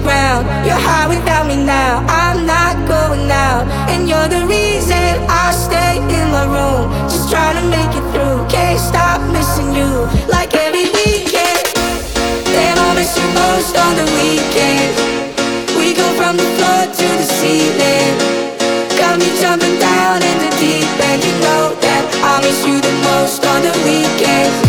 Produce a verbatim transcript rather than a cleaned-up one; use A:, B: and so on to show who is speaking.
A: ground. You're high without me now, I'm not going out. And you're the reason I stay in my room, just trying to make it through. Can't stop missing you, like every weekend. Damn, I miss you most on the weekend. We go from the floor to the ceiling, got me jumping down in the deep end. You know that I miss you the most on the weekends.